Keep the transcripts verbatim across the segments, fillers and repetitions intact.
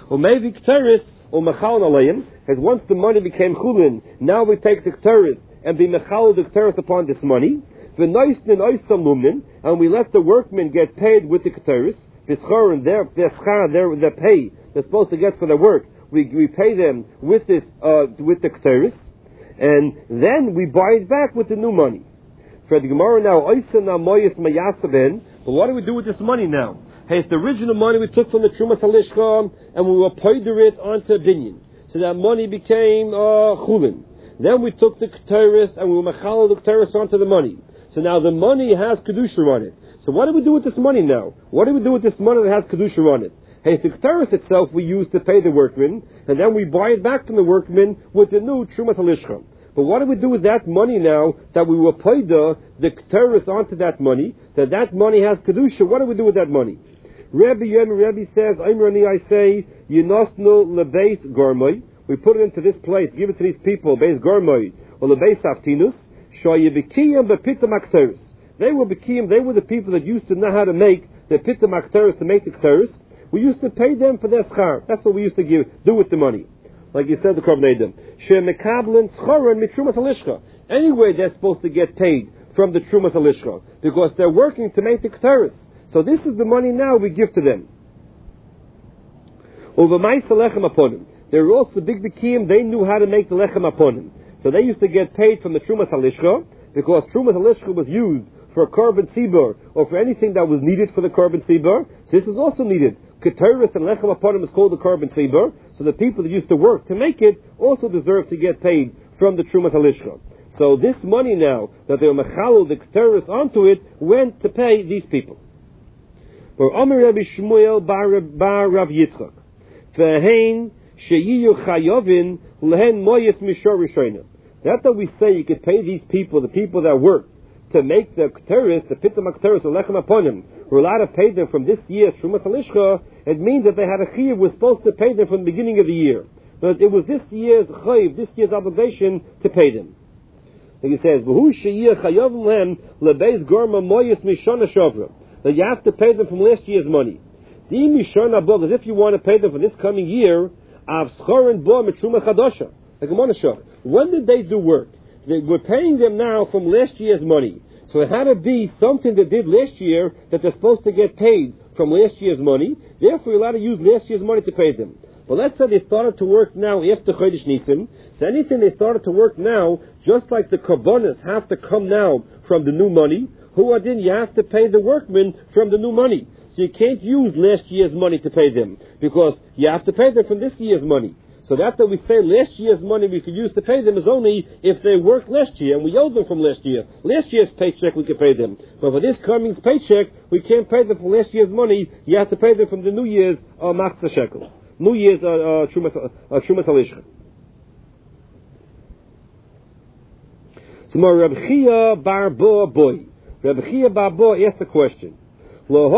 Or maybe Kteris or Mechal Alayim, as once the money became Chulin, now we take the Kteris and be Mechal the Kteris upon this money. And we let the workmen get paid with the Kteris. B'schor and their their schar, their their pay they're supposed to get for their work. We we pay them with this uh, with the Kteris, and then we buy it back with the new money. For the Gemara now, but what do we do with this money now? Hey, it's the original money we took from the Trumas Halishcha, and we were poider it onto a binyan. So that money became uh, chulin. Then we took the Kteris and we were machal the Kteris onto the money. So now the money has kedusha on it. So what do we do with this money now? What do we do with this money that has kedusha on it? Hey, the Kteris itself we use to pay the workmen, and then we buy it back from the workmen with the new Trumas Halishcha. But what do we do with that money now that we were paid the Kteris onto that money, that that money has kedusha? What do we do with that money? Rabbi Yom Rabbi says, Imrani, I say, Yinosnu lebeis gormoi. We put it into this place, give it to these people, beis gormoi, or lebeis aftinus, shoyibikiyim bepitam akteris. They were bikiyim, they were the people that used to know how to make the pitam akteris, to make the kteris. We used to pay them for their schar. That's what we used to give, do with the money. Like you said, the Korban Edom. She'mekablen schoren mit Trumas Halishcha. Anyway, they're supposed to get paid from the Trumas Halishcha, because they're working to make the kteris. So this is the money now we give to them. Over my lechem aponim. There were also big bikiyim, they knew how to make the lechem aponim. So they used to get paid from the Trumas Halishcha, because Trumas Halishcha was used for a korban tzibur, or for anything that was needed for the korban tzibur. So this is also needed. Keteris and lechem aponim is called the korban tzibur. So the people that used to work to make it also deserve to get paid from the Trumas Halishcha. So this money now, that they were mechalo the keteris onto it, went to pay these people. Or Omer Rabbi Shmuel bar bar Rav Yitzchak, ve'hein sheyiyu chayovin lehen moyes mishor rishayna. That that we say you could pay these people, the people that work to make the keteris, the pitam keteris, the lechem aponim, we're allowed to pay them from this year's Trumas Halishcha. It means that they had a chiyuv, we're supposed to pay them from the beginning of the year. But it was this year's chayiv, this year's obligation to pay them. And he says, v'hu sheyiyu chayovin lehem lebeis gorma moyes mishana shavra. That you have to pay them from last year's money. As if you want to pay them for this coming year, when did they do work? They were paying them now from last year's money. So it had to be something they did last year that they're supposed to get paid from last year's money. Therefore, you're allowed to use last year's money to pay them. But let's say they started to work now after Chodesh Nisan. So anything they started to work now, just like the korbanos have to come now from the new money, who are then you have to pay the workmen from the new money. So you can't use last year's money to pay them, because you have to pay them from this year's money. So that that we say last year's money we could use to pay them is only if they worked last year and we owed them from last year. Last year's paycheck we could pay them. But for this coming paycheck, we can't pay them from last year's money. You have to pay them from the new year's uh, Machzah Shekel. New year's uh, uh, Trumas Halishcha. So more Reb Chia bar Bo boy. Reb Chia bar Bo asked the question. What's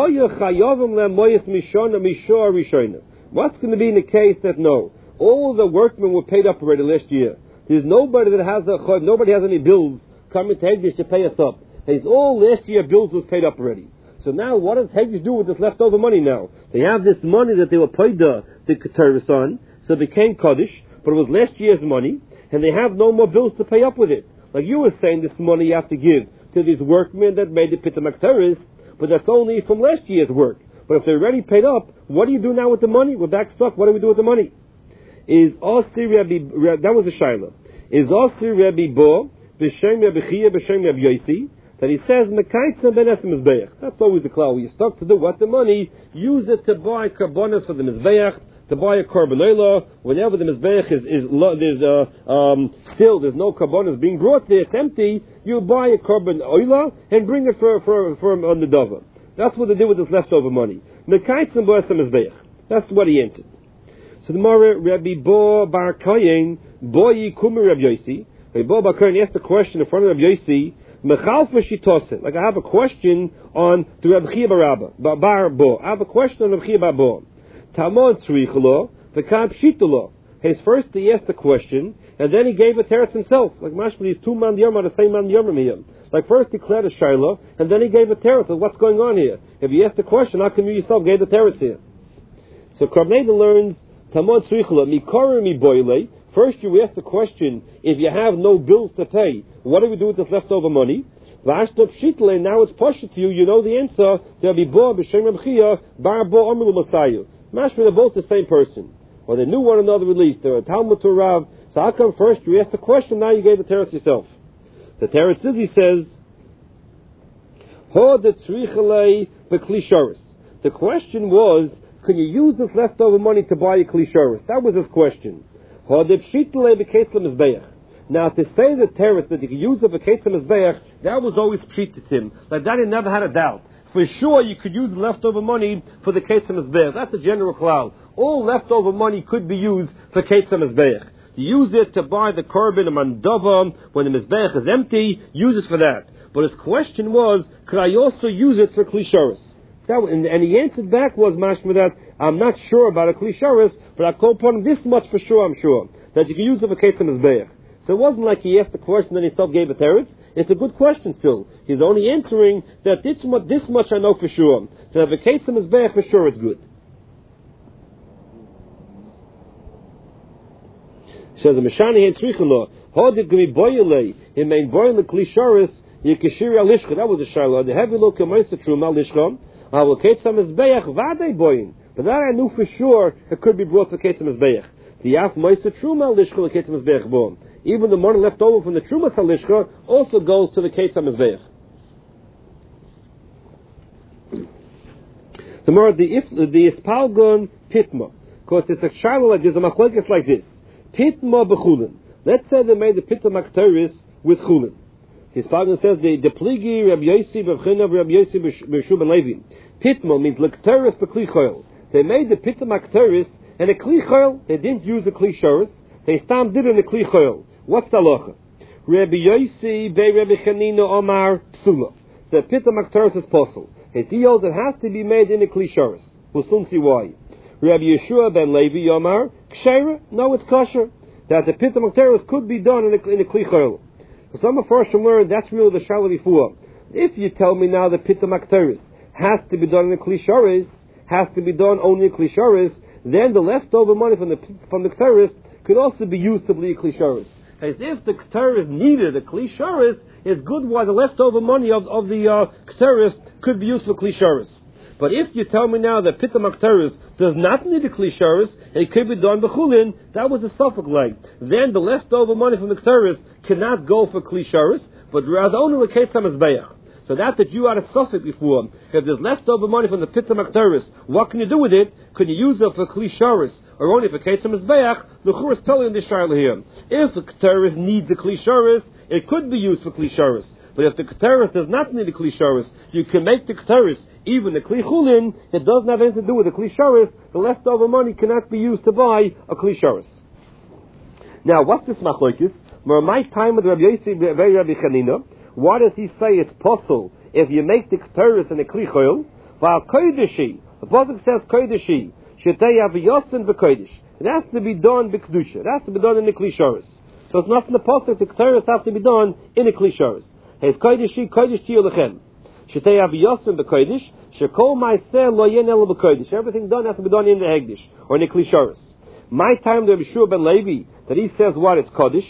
going to be in the case that no, all the workmen were paid up already last year. There's nobody that has a chayv, nobody has any bills coming to Hegdish to pay us up. There's all last year bills was paid up already. So now what does Hegdish do with this leftover money now? They have this money that they were paid the, the Keteris on, so it became Kaddish, but it was last year's money, and they have no more bills to pay up with it. Like you were saying, this money you have to give to these workmen that made the Pitam Keteris, but that's only from last year's work. But if they're already paid up, what do you do now with the money? We're back stuck. What do we do with the money? Is Osir Rabbi, that was a Shaila. Is Osir Rabbi Bo, B'Shem Rabbi Chia, B'Shem Rabbi Yosi, that he says, Mekaitzah ben es Mizbeach. That's always the cloud. You're stuck to do what the money, use it to buy karbonas for the Mizbeach, to buy a korban oila. Whenever the Mizbeach is, is, there's uh, um, still, there's no karbonas being brought there, it's empty, you buy a korban oila and bring it for, for, for on the dover. That's what they did with this leftover money. Mekaitzah ben es Mizbeach. That's what he answered. So the Mara Rabbi Bo Bar Koyin, Bo Yikumi Rabbi Yosi, Rabbi Bo Bar Koyin asked a question in front of Rabbi Yosi, Mechalfa Shitose. Like I have a question on the Rabbi Chia Bar Bar Bo. I have a question on Rabbi Chia Bar Bo. Talmud Tzrichelo, the Kab Shitolo. His first he asked the question, and then he gave a teretz himself. Like mashma, these two man yom are the same man yom here. Like first he declared a shayla, and then he gave a teretz. What's going on here? If you asked the question, how come you yourself gave the teretz here? So Korban learns Tamod tzrichla mikore mi boile. First, you ask the question: if you have no bills to pay, what do we do with this leftover money? V'ashtop shitle. Now it's poshet to you. You know the answer. There'll be bo b'shem Rabchia bar bo amru Masayu. Mashma, they're both the same person, or they knew one another at least. They're a Talmud to Rav. So how come first you asked the question? Now you gave the teretz yourself. The teretz Sizi says, Ho de tzrichalei b'klisharis. The question was, can you use this leftover money to buy a klisharis? That was his question. Ho de pshitlei b'keitz l'mizbeach. Now to say the teretz that you can use it for keitz l'mizbeach, that was always pshit to him. Like that, he never had a doubt. For sure, you could use leftover money for the keitz l'mizbeach. That's a general cloud. All leftover money could be used for keitz l'mizbeach. To use it to buy the korban, a mandava, when the mizbeach is empty, use it for that. But his question was, could I also use it for klisharis? And, and he answered back was, mashma, that I'm not sure about a klisharis, but I call upon him this much for sure, I'm sure, that you can use it for keitz mizbeach. So it wasn't like he asked the question and he himself gave a teretz. It's a good question still. He's only answering that this much, this much I know for sure. So that the keitz mizbeach for sure it's good. He says, "Meshani hein tzrichelo, hodit gemi boyele, he main boyele klisharis, yekishiri alishcha." That was the shaila. The heavy look of Meister Truma alishcha. I will keitz mizbeach vadei boyin. But that I knew for sure it could be brought for keitz mizbeach. The af Meister Truma alishcha le keitz mizbeach bo. Even the money left over from the Truma alishcha also goes to the keitz mizbeach. The more the if the ispalgon pitma, because it's a shaila like there's a machlokes like this. Pitma b'chulin. Let's say they made the pitma makteris with chulin. His father says the the pligi Rabbi Yossi b'china Rabbi Yossi b'shu ben Levi. Pitma means lekteris b'kli choil. They made the pitma makteris and a kli choil. They didn't use a kli shoris. They stam did in a kli choil. What's the halacha? Rabbi Yossi be Rabbi Chanina Omar psula. The pitma makteris is possible. It deals it has to be made in a kli shoris. We'll soon see why. Rabbi Yeshua ben Levi Yomar Kshera, no, it's kosher. That the pitah makteris could be done in a, in a kli chayil. So some of us learn that's really the shaila before. If you tell me now the pitah makteris has to be done in a kli sharis, has to be done only in kli sharis, then the leftover money from the from the kteris could also be used to be a kli sharis. As if the kteris needed a kli sharis, it's good why the leftover money of of the uh, kteris could be used for kli sharis. But if you tell me now that pitah makteris does not need a kli sharis, it could be done b'chulin, that was a suffix leg. Then the leftover money from the kteris cannot go for kli sharis, but rather only the keitz hamizbeach. So that that you had a suffix before. If there's leftover money from the pitah makteris, what can you do with it? Can you use it for kli sharis or only for keitz hamizbeach? The chur is telling the shaila here. If the kteris needs the kli sharis, it could be used for kli sharis. But if the kteris does not need a kli sharis, you can make the kteris even the kli chulin. It doesn't have anything to do with the kli sharis. The leftover money cannot be used to buy a kli sharis. Now, what's this machlokes? My time with Rabbi Yossi very Rabbi Chanina. Why does he say it's possible if you make the kteris in a kli chul? Val kodeshi. The pasuk says kodeshi. Shetei aviyosin v'kodesh. It has to be done b'kedusha. It has to be done in the kli sharis. So it's not in the pasuk. The kteris has to be done in a kli sharis. He's kodeshi kodesh tiyulechem. Shetei aviyosim b'kodesh, shekol ma'aseh lo yen elo b'kodesh. Everything done has to be done in the hegdish or in the kli sharis. My time to Rabbi Yeshua ben Levi that he says what it's kodesh.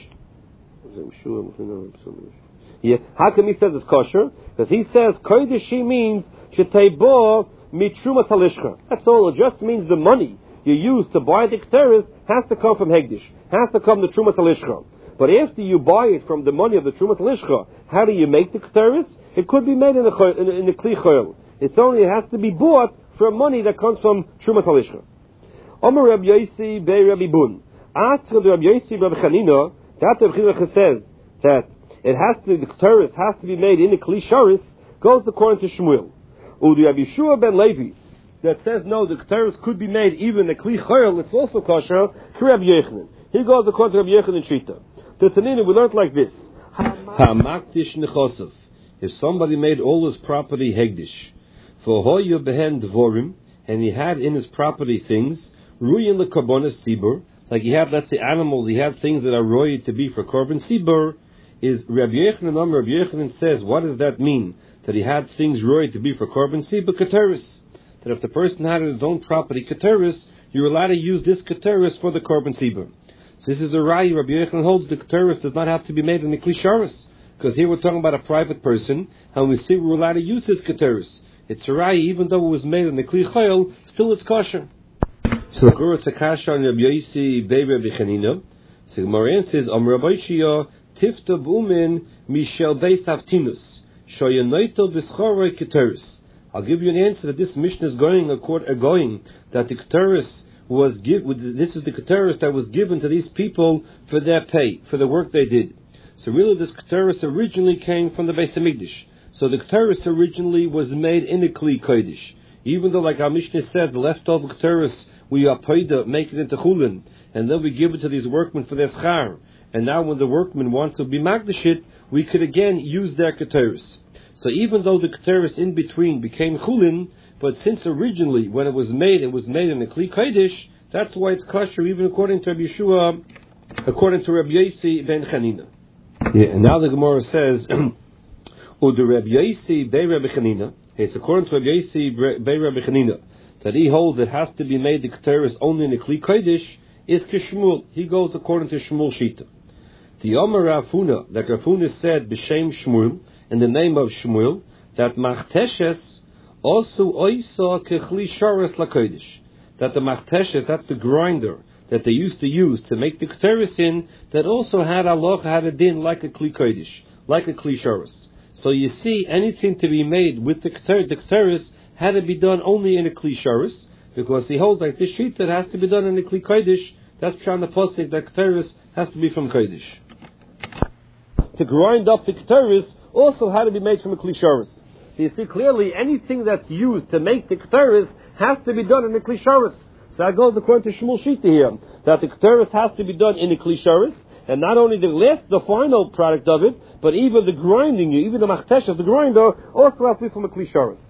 Yeah, how come he says it's kosher? Because he says kodeshi means shetei bo mitrumas halishcha. That's all. It just means the money you use to buy the kteris has to come from hegdish, has to come the trumas halishcha. But after you buy it from the money of the trumas halishcha, how do you make the kteris? It could be made in the in, in the kli chayil. It's only it has to be bought for money that comes from Trumas Halishcha. Omer Rabbi Yossi Bei Rabbi Bun. Ask Rabbi Yossi Rabbi Chanina. That Rabbi Chanina says that it has to the kteris has to be made in the kli sharis goes according to Shmuel. Udi Rabbi Yeshua ben Levi that says no, the kteris could be made even in the kli chayil. It's also kosher. To Rabbi Yochanan. He goes according to Rabbi Yochanan Shita. The Tanina we learned like this. Hamaktish nechosov. If somebody made all his property hegdish, for hoyu behen dvorim, and he had in his property things, ruyin lekarbonis sibur, like he had, let's say, animals, he had things that are roy to be for korban sibur, is Rabbi Yochanan, um, Rabbi Yochanan says, what does that mean? That he had things roy to be for korban sibur, keteris. That if the person had his own property, keteris, you're allowed to use this Keteris for the Korban Tzibur. So this is a Rai. Rabbi Yochanan holds the Keteris does not have to be made in the Kli Sharis, because here we're talking about a private person, and we see we're allowed to use this Keteris. It's a Rai, even though it was made in the Kli Chayil, still it's kosher. So the Guru Tzakasha and Rabbi Yosi Bei Rabbi Chanina. So the Gemara says, Am Rabbi Shia Tifta Bumin Mishel Beis Haftinus Shoyanoito B'Schorei Keteris. I'll give you an answer that this mission is going according going that the Keteris was give. This is the Keteris that was given to these people for their pay, for the work they did. So really, this Keteris originally came from the Beis Hamikdash. So the Keteris originally was made in the Kli Kodesh. Even though, like our Mishnah said, the leftover Keteris we are paid to make it into Chulin, and then we give it to these workmen for their schar. And now, when the workman wants to be magdashit, we could again use their Keteris. So even though the Keteris in between became Chulin, but since originally, when it was made, it was made in the Kli Kodesh, that's why it's kosher, even according to Rabbi Yeshua, according to Rabbi Yosi ben Chanina. Yeah, and now the Gemara says, U'de Rabbi Yosi bei Rabbi Chanina, it's according to Rabbi Yosi bei Rabbi Chanina, that he holds it has to be made the Keteris only in the Kli Kodesh, is Kishmul. He goes according to Shmuel Shita. The Omer Rav Huna, that Rav Huna said, B'Shem Shmuel, in the name of Shmuel, that Machteshes, also oisa kechli sharis lakodesh, that the machteshes, that's the grinder that they used to use to make the keteris in, that also had aloch had a din like a kli kodesh, like a kli sharis. So you see, anything to be made with the keteris, the keteris had to be done only in a kli sharis, because he holds like this sheet that has to be done in a kli kodesh. That's pshan the posik that keteris has to be from kodesh. To grind up the keteris also had to be made from a kli sharis. So you see clearly, anything that's used to make the Keteris has to be done in the Kli Sharis. So that goes according to Shmuel Shita here, that the Keteris has to be done in the Kli Sharis, and not only the last, the final product of it, but even the grinding, even the Machtesh of the grinder, also has to be from a Kli Sharis.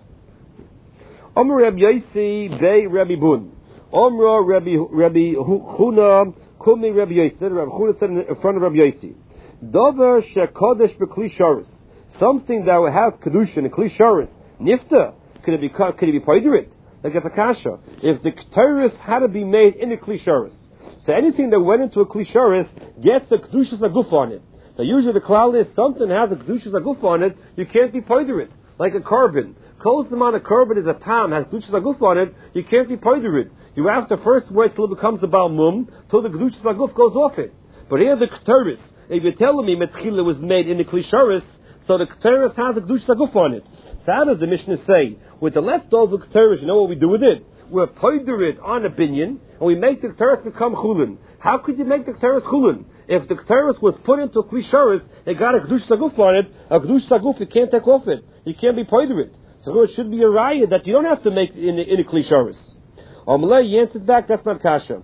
Omer Rabbi Yosi bei Rabbi Bun. Omer Rabbi Rabbi Huna Kumi Rabbi Yosi. Rabbi Huna said in front of Rabbi Yosi, Dover shekodesh beKli Sharis. Something that would have kedusha in a kli sharis, nifta, could it be could it be poiderit? Like it's a kasha. If the keteris had to be made in a kli sharis, so anything that went into a kli sharis gets a kedushas aguf on it. Now usually the klal is something has a kedushas aguf on it, you can't be poiderit. Like a carbon, close amount of carbon is a tam has kedushas aguf on it, you can't be poiderit. You have to first wait till it becomes a balmum, till the kedushas aguf goes off it. But here the keteris, if you're telling me metchila was made in the kli sharis, so the Keteris has a Kedushas Aguf on it. So how does the Mishnah say? With the leftover Keteris, you know what we do with it? We poider it on a binyan, and we make the Keteris become Chulin. How could you make the Keteris Chulin? If the Keteris was put into a Kli Sharis, it got a Kedushas Aguf on it, a Kedushas Aguf, you can't take off it. You can't be poider it. So it should be a raya that you don't have to make it in, in a Kli Sharis. Amalei, you answered back, that's not kasha.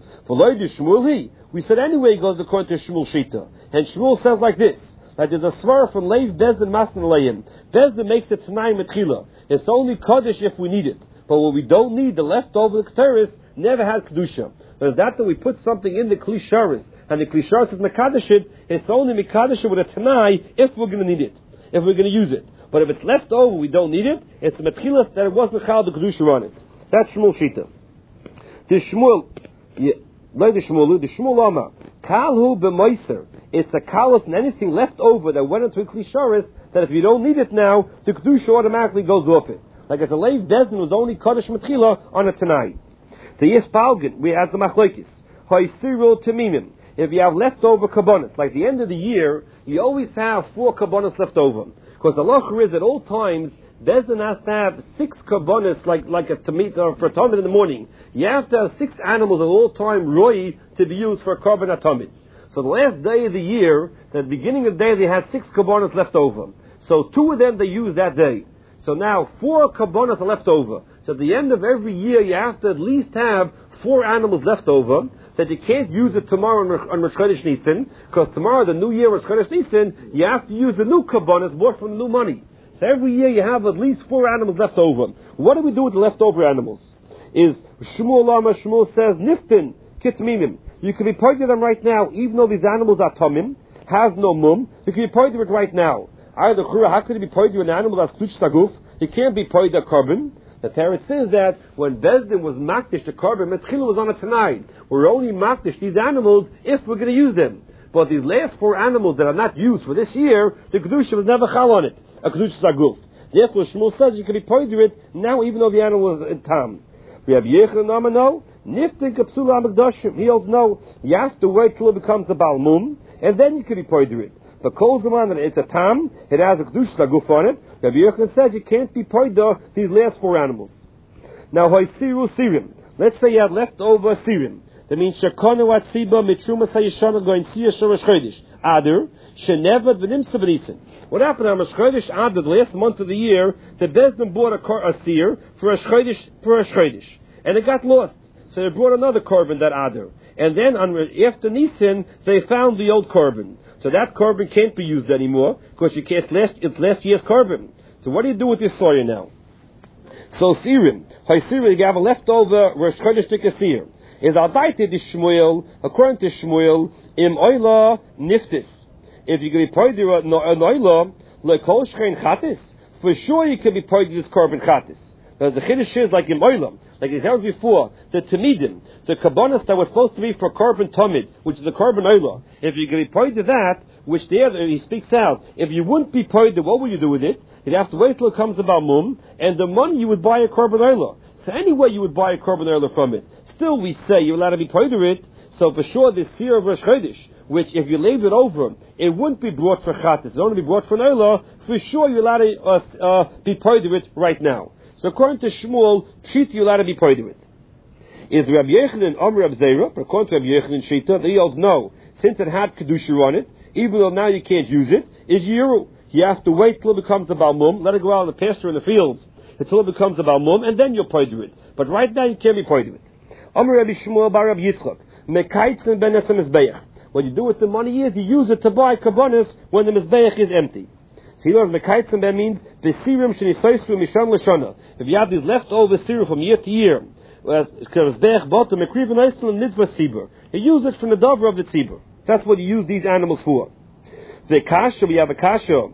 We said anyway, it goes according to Shmuel Shita. And Shmuel says like this, like there's a svar from Leiv Bezdin Masna Leim. Bezdin makes it Tanai Metchila. It's only Kaddish if we need it. But what we don't need, the leftover Keteris, never had Kedusha. But is that that we put something in the Kli Sharis, and the Kli Sharis is Mekadosh it, it's only Mekadosh with a Tanai if we're going to need it, if we're going to use it. But if it's left over, we don't need it, it's a Metchila that it was Mechal the Kedusha on it. That's Shmuel Shita. The Shmuel, yeah, like the Shmuel, the Shmuel Amma, Kalhu b'Moiser. It's a kalos and anything left over that went into a Kli Sharis, that if you don't need it now, the Kedusha automatically goes off it. Like as a Leiv Bezdin was only Kaddish Metchila on a Tanai. The Yispalgin, we have the Machlokes. Ha'isirul Tamimim. If you have leftover kabbonis, like the end of the year, you always have four kabbonis left over. Because the lacher is at all times, Bezdin has to have six kabbonis, like, like a tamid, or for a tamid in the morning. You have to have six animals at all time, roi, to be used for a carbon atamid. So the last day of the year, the beginning of the day, they had six kabbonis left over. So two of them they used that day. So now four kabbonis are left over. So at the end of every year, you have to at least have four animals left over, that you can't use it tomorrow on Rosh Chodesh Nisan, because tomorrow, the new year, Rosh Chodesh Nisan, you have to use the new kabbonis, bought from the new money. So every year you have at least four animals left over. What do we do with the leftover animals? Is Shmuel Lama, Shmuel says, Niftin, Kitmimim. You can be part of them right now, even though these animals are Tomim, has no mum, you can be part of it right now. Either how could it be part of an animal that's Kluch Saguf? It can't be part of carbon. The Teretz says that when Bezdin was makdish the korban, Metchila was on a tonight. We're only makdish these animals if we're going to use them. But these last four animals that are not used for this year, the Kedusha was never chal on it. A Kedusha Saguf. Therefore, Shmuel says you can be pointed it now, even though the animal is in tam. We have Yechon Namano, Niftin Kapsula Amagdashim. He holds no. You have to wait till it becomes a Balmum, and then you can be pointed it. But Kolzaman, that it's a tam, it has a Kedusha Saguf on it. Rabbi Yechon says you can't be pointed these last four animals. Now, Hoisiru Sirim. Let's say you have leftover Sirim. That means Shekonu Atziba Mitruma Sayishana going Siyah Shoresh Chodesh. Adar, Shenevad V'nim Sabanisin. What happened on Rosh Chodesh Adar, the last month of the year, the Bezdin bought a, kor- a seer for a Chodesh, for a Chodesh. And it got lost. So they brought another korban that Adar. And then on, after Nisan, they found the old korban. So that korban can't be used anymore, because you can't, last, it's last year's korban. So what do you do with this soya now? So Sirim, Hoisirim, you have a leftover Rosh Chodesh Tikasir. Is Aldaite the Shmuel, according to Shmuel, im oila niftis. If you can be pointed an oila, like kol shchein chatis, for sure you can be pointed this korban chatis. Now the chiddush is like im oila, like it sounds before, the tamidim, the kabbanas that was supposed to be for korban tamid, which is the korban oila. If you can be pointed that, which there he speaks out, if you wouldn't be pointed, what would you do with it? You'd have to wait till it comes about mum, and the money you would buy a korban oila. So anyway, you would buy a korban oila from it. Still, we say you're allowed to be pointed it. So for sure, this seer of Rosh Chodesh, which if you leave it over, it wouldn't be brought for chatas. It's only be brought for oila. For sure, you're allowed to uh, uh, be pointed it right now. So according to Shmuel, Shita, you're allowed to be pointed it. Is Rabbi Yechanan Amr Rab Zera? According to Rabbi Yechanan Shita, they also know since it had kedusha on it, even though now you can't use it, is yiru. You have to wait till it becomes a balmum. Let it go out in the pasture in the fields until it becomes a balmum, and then you'll pointed it. But right now you can't be pointed it. Amr Rabbi Shmuel bar Rabbi Yitzchak, Mekaitzen ben esem mizbeach. What you do with the money is you use it to buy kabbanas when the mizbeach is empty. So he learns Mekaitzen ben means the sirim shenisoisu misham l'shana. If you have these leftover sirim from year to year, as mizbeach bottom mekriv and oisel and nidva tzibur, you use it from the dover of the tzibur. That's what you use these animals for. The kasha, we have a kasha.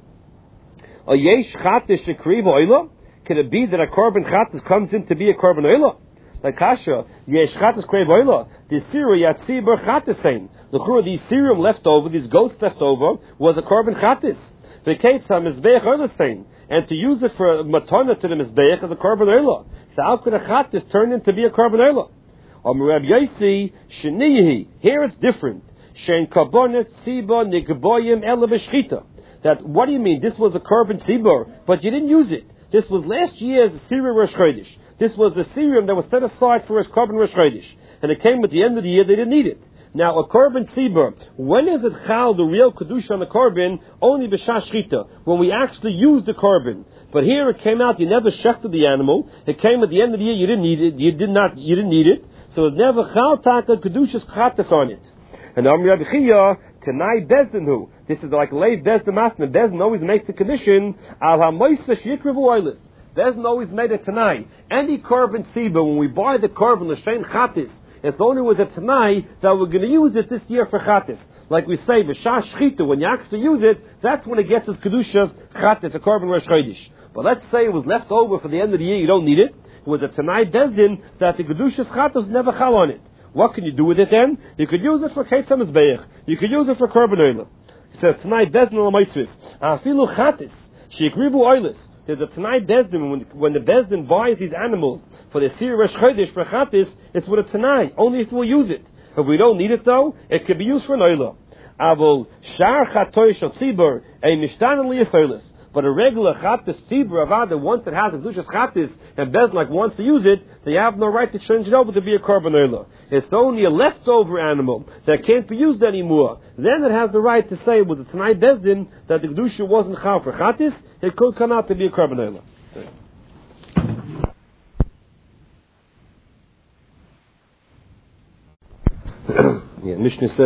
A yesh chatish shekriv oila. Can it be that a korban chatas comes in to be a korban oila? Like kasha, yesh chatas krev oila. The sira yatzibur chatas saying the chura, these serum left over, these goats left over, was a korban chatas. The ketzah mizbeach oila saying, and to use it for a matana to the mizbeach as a korban oila. So how could a chatas turn into be a korban oila? Amar Rab Yosi shenihi. Here it's different. Shein karbonis tziba nigboyim ela b'shchita. That what do you mean? This was a korban tzibur, but you didn't use it. This was last year's Sirium Rosh Chodesh. This was the Sirium that was set aside for a korban Rosh Chodesh, and it came at the end of the year. They didn't need it. Now a korban tzibur, when is it chal the real kedusha on the korban? Only b'shas shchita, when we actually use the korban. But here it came out. You never shechted the animal. It came at the end of the year. You didn't need it. You did not. You didn't need it. So it never chal taka kedusha's chatas on it. And Amr Rabbi Chia Tanai Bezdin who this is like late Bezdin Masna. Bezdin always makes a condition al hamoisa shikrivu oilis. Bezdin always made a Tanai. Any korban tzibur, when we buy the korban l'shein chatis, it's only with a Tanai that we're going to use it this year for chatis. Like we say, b'shas shchita, when you actually use it, that's when it gets its kedusha's chatis, a korban Rosh Chodesh. But let's say it was left over for the end of the year, you don't need it. It was a Tanai Bezdin that the kedusha's chatis never chal on it. What can you do with it then? You could use it for Ketzah Mizbeach. You could use it for Korban Oila. It says, Tanai Bezdin L'Maisvis. Afilu Chatis. Sheikrivu Oilis. There's a Tanai Bezdin, when, when the Bezdin buys these animals for the Sir Rosh Chodesh for Chatis, it's with a Tanai. Only if we'll use it. If we don't need it though, it can be used for an Oila. Avol Shar Chatoy Shal Tzibur, a Mishtan Liyasoilis. But a regular chatis tzibur avada, once it has a kedushas chatis and Bezdin like wants to use it, they have no right to change it over to be a korban oila. It's only a leftover animal that can't be used anymore. Then it has the right to say it was a Tanai Bezdin that the kedusha wasn't chal for chatis. It could come out to be a korban oila. Yeah, Mishnah says.